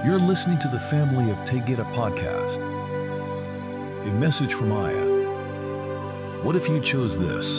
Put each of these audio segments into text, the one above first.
You're listening to the Family of Tegeta podcast. A message from Aya. What if you chose this?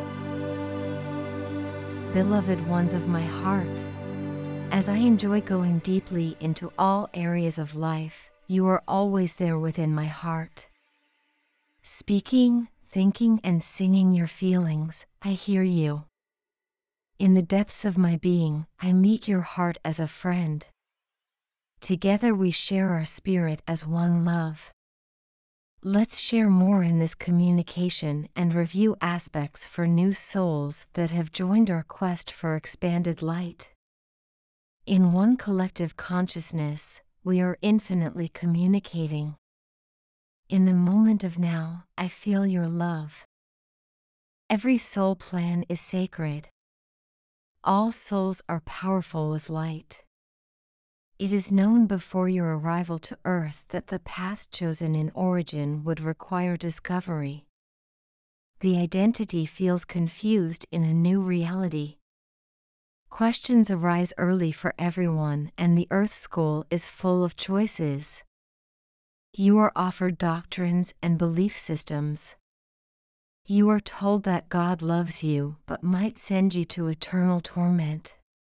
Beloved ones of my heart, as I enjoy going deeply into all areas of life, you are always there within my heart. Speaking, thinking, and singing your feelings, I hear you. In the depths of my being, I meet your heart as a friend. Together we share our spirit as one love. Let's share more in this communication and review aspects for new souls that have joined our quest for expanded light. In one collective consciousness, we are infinitely communicating. In the moment of now, I feel your love. Every soul plan is sacred. All souls are powerful with light. It is known before your arrival to Earth that the path chosen in origin would require discovery. The identity feels confused in a new reality. Questions arise early for everyone, and the Earth School is full of choices. You are offered doctrines and belief systems. You are told that God loves you but might send you to eternal torment.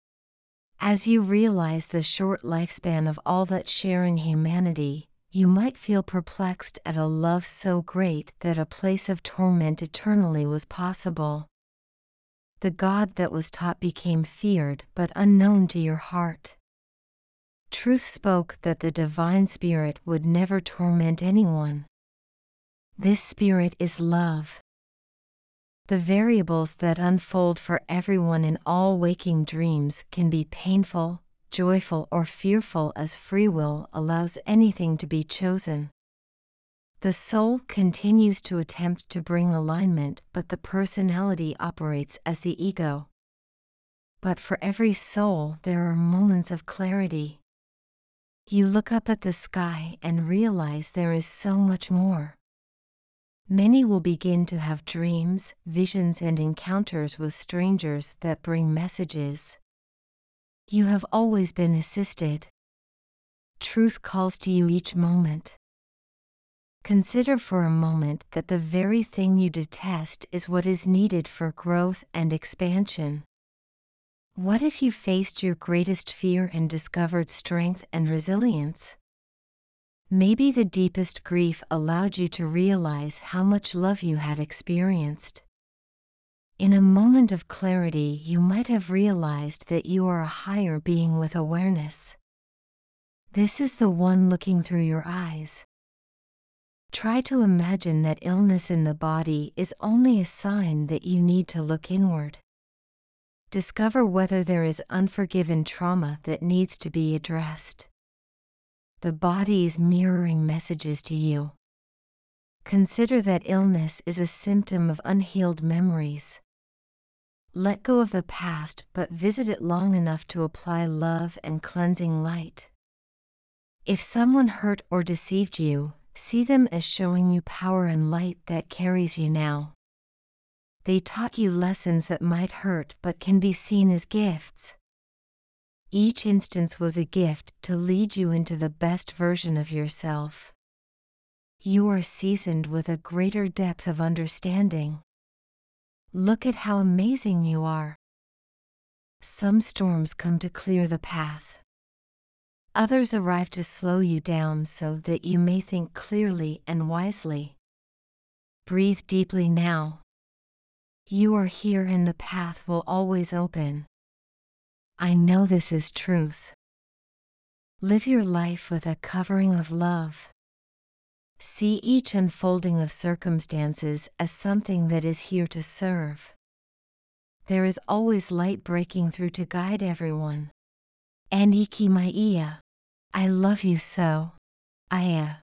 As you realize the short lifespan of all that share in humanity, you might feel perplexed at a love so great that a place of torment eternally was possible. The God that was taught became feared but unknown to your heart. Truth spoke that the Divine Spirit would never torment anyone. This Spirit is love. The variables that unfold for everyone in all waking dreams can be painful, joyful, or fearful, as free will allows anything to be chosen. The soul continues to attempt to bring alignment, but the personality operates as the ego. But for every soul, there are moments of clarity. You look up at the sky and realize there is so much more. Many will begin to have dreams, visions, and encounters with strangers that bring messages. You have always been assisted. Truth calls to you each moment. Consider for a moment that the very thing you detest is what is needed for growth and expansion. What if you faced your greatest fear and discovered strength and resilience? Maybe the deepest grief allowed you to realize how much love you had experienced. In a moment of clarity, you might have realized that you are a higher being with awareness. This is the one looking through your eyes. Try to imagine that illness in the body is only a sign that you need to look inward. Discover whether there is unforgiven trauma that needs to be addressed. The body is mirroring messages to you. Consider that illness is a symptom of unhealed memories. Let go of the past, but visit it long enough to apply love and cleansing light. If someone hurt or deceived you, see them as showing you power and light that carries you now. They taught you lessons that might hurt but can be seen as gifts. Each instance was a gift to lead you into the best version of yourself. You are seasoned with a greater depth of understanding. Look at how amazing you are. Some storms come to clear the path. Others arrive to slow you down so that you may think clearly and wisely. Breathe deeply now. You are here and the path will always open. I know this is truth. Live your life with a covering of love. See each unfolding of circumstances as something that is here to serve. There is always light breaking through to guide everyone. Aniki Maia. I love you so. Aya.